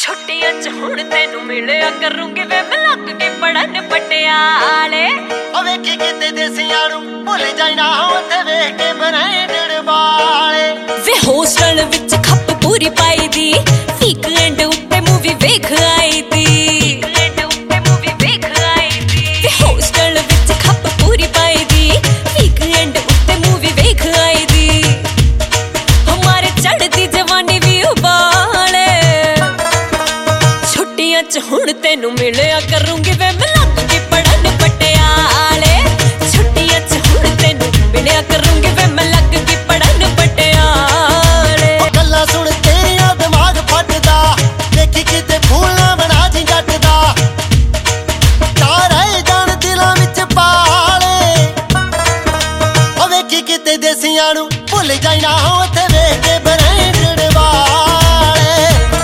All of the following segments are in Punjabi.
ਛੁੱਟੀਆਂ ਚ ਹੁਣ ਤੈਨੂੰ ਮਿਲਿਆ ਕਰੂੰਗੀ ਵੇ ਮੈਂ ਲੱਗ ਕੇ ਪੜਨ ਪਟਿਆਲੇ। ਓ ਵੇਖੀ ਕਿਤੇ ਦੇਸੀਆਂ ਨੂੰ ਭੁੱਲ ਜਾਣਾ ਉੱਥੇ ਵੇਖ ਕੇ ਬਰੈਂਡਡ ਵਾਲੇ। ਵੇ ਹੋਸਟਲ ਵਿੱਚ ਖੱਪ ਪੂਰੀ ਪਾਈ ਦੀ ਵੀਕਐਂਡ ਉੱਤੇ ਮੂਵੀ ਵੇਖ ਆਈ ਦੀ। ਵੇ ਹੋਸਟਲ ਵਿੱਚ ਖੱਪ ਪੂਰੀ ਪਾਈ ਦੀ ਵੀਕਐਂਡ ਉੱਤੇ ਮੂਵੀ ਵੇਖ ਆਈ ਦੀ। ਹਮਾਰੇ ਚੜ੍ਹਦੀ ਜਵਾਨੀ ਵੀ ਉਬਾਲੇ ਛੁੱਟੀਆਂ ਚ ਹੁਣ ਤੈਨੂੰ ਮਿਲਿਆ ਕਰੂੰਗੀ ਵੇ ਮੈਂ ਲੱਗ ਕੇ ਪੜਨ ਪਟਿਆਲੇ। ਛੁੱਟੀਆਂ ਚ ਹੁਣ ਤੈਨੂੰ ਮਿਲਿਆ ਕਰੂੰਗੀ ਵੇ ਮੈਂ ਲੱਗ ਕੇ ਪੜਨ ਪਟਿਆਲੇ। ਓ ਗੱਲਾਂ ਸੁਣ ਤੇਰੀਆਂ ਦਿਮਾਗ ਫਟਦਾ ਦੇਖੀ ਕਿਤੇ ਫੂਲ ਨਾ ਬਣਾ ਜੀ ਜੱਟ ਦਾ। ਚਾਰ ਰਹਿ ਜਾਣ ਦਿਲਾਂ ਵਿੱਚ ਪਾਲੇ ਓ ਵੇਖੀ ਕਿਤੇ ਦੇਸੀਆਂ ਨੂੰ ਭੁੱਲ ਜਾਣਾ ਉੱਥੇ ਵੇਖ ਕੇ ਬਰੈਂਡਡ ਵਾਲੇ।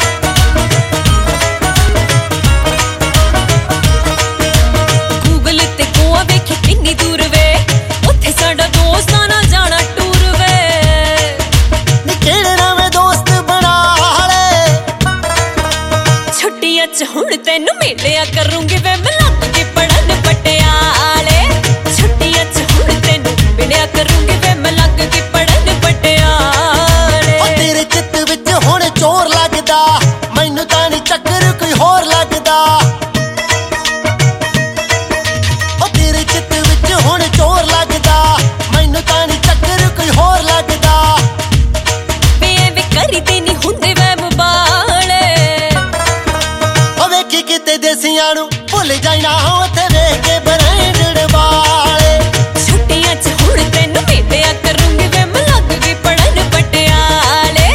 ਗੂਗਲ ਤੇ ਗੋਆ ਵੇਖੀ ਕਿੰਨੀ ਦੂਰ ਵੇ ਉੱਥੇ ਸਾਡਾ ਦੋਸਤਾਂ ਨਾਲ ਜਾਣਾ ਟੂਰ ਵੇ। ਨੀ ਕਿਹੜੇ ਨਵੇਂ ਦੋਸਤ ਬਣਾ ਲੈ ਛੁੱਟੀਆਂ ਚ ਹੁਣ ਤੈਨੂੰ ਮਿਲਿਆ ਕਰੂੰਗੀ ਵੇ ਮੈਂ ਲੱਗ ਕੇ ਪੜਨ ਪਟਿਆਲੇ। ਛੁੱਟੀਆਂ ਚ ਹੁਣ ਤੈਨੂੰ ਮਿਲਿਆ ਕਰੂੰਗੀ ਵੇ ਮੈਂ ਲੱਗ ਕੇ ਪੜਨ ਪਟਿਆਲੇ। ਓ ਤੇਰੇ ਚਿੱਤ ਵਿੱਚ ਹੁਣ ਚੋਰ ਲੱਗਦਾ ਮੈਨੂੰ ਤਾਂ ਨੀ ਚੱਕਰ ਕੋਈ ਹੋਰ ਲੱਗਦਾ। ਓ ਤੇਰੇ ਚਿੱਤ ਵਿੱਚ ਹੁਣ ਚੋਰ ਲੱਗਦਾ ਮੈਨੂੰ ਤਾਂ ਨੀ ਚੱਕਰ ਕੋਈ ਹੋਰ ਲੱਗਦਾ। ਵੇ ਐਵੇਂ ਕਰੀਦੇ ਨੀ ਹੁੰਦੇ ਵਹਿਮ ਬਾਲੇ ਓ ਵੇਖੀ ਕਿਤੇ ਦੇਸੀਆਂ ਨੂੰ ਭੁੱਲ ਜਾਣਾ ਉੱਥੇ ਵੇਖ ਕੇ ਬਰੈਂਡਡ ਵਾਲੇ। ਛੁੱਟੀਆਂ ਚ ਹੁਣ ਤੈਨੂੰ ਮਿਲਿਆ ਕਰੂੰਗੀ ਵੇ ਮੈਂ ਲੱਗ ਕੇ ਪੜਨ ਪਟਿਆਲੇ।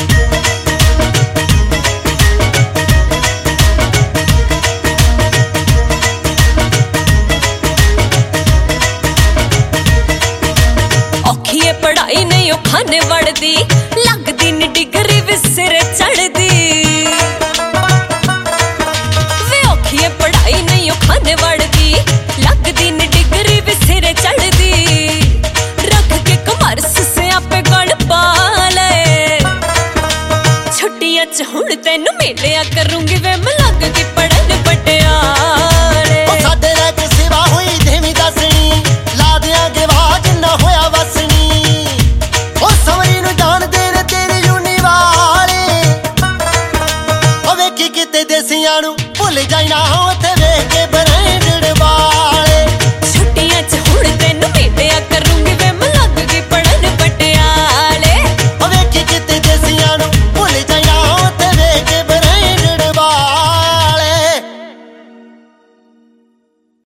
ਔਖੀ ਏ ਪੜ੍ਹਾਈ ਨਹੀਂ ਉਹ ਖਾਨੇ ਵੜਦੀ ਲੱਗਦੀ ਨੀ ਡਿਗਰੀ ਵੀ ਸਿਰੇ ਚੜਦੀ। ਵੇ ਔਖੀ ਏ ਪੜ੍ਹਾਈ ਨਹੀਂ ਉਹ ਖਾਨੇ ਵੜਦੀ ਲੱਗਦੀ ਨੀ ਡਿਗਰੀ ਵੀ ਸਿਰੇ ਚੜਦੀ। ਰੱਖ ਕੇ ਕਮਰਸ ਸਿਆਪੇ ਗਲ ਪਾ ਲੈ ਛੁੱਟੀਆਂ ਚ ਹੁਣ ਤੈਨੂੰ ਮਿਲਿਆ ਕਰੂੰਗੀ ਵੇ ਮੈਂ ਲੱਗ ਕੇ ਪੜਨ ਪਟਿਆਲੇ। ਓ ਸਾਡੇ ਰਹਿ ਕੇ ਸਿਵਾ ਹੋਈ ਦੇਵੀਂ ਦੱਸਣੀ ਲਾ ਦਿਆਂਗੇ ਆਵਾਜ਼ ਨਾ ਹੋਇਆ ਵਸਣੀ। ਓ ਸਵਰੀ ਨੂੰ ਜਾਣਦੇ ਨੇ ਤੇਰੀ ਯੂਨੀ ਵਾਲੇ ਓ ਵੇਖੀ ਕਿਤੇ ਦੇਸੀਆਂ ਨੂੰ ਭੁੱਲ ਜਾਣਾ ਉੱਥੇ ਵੇਖ ਕੇ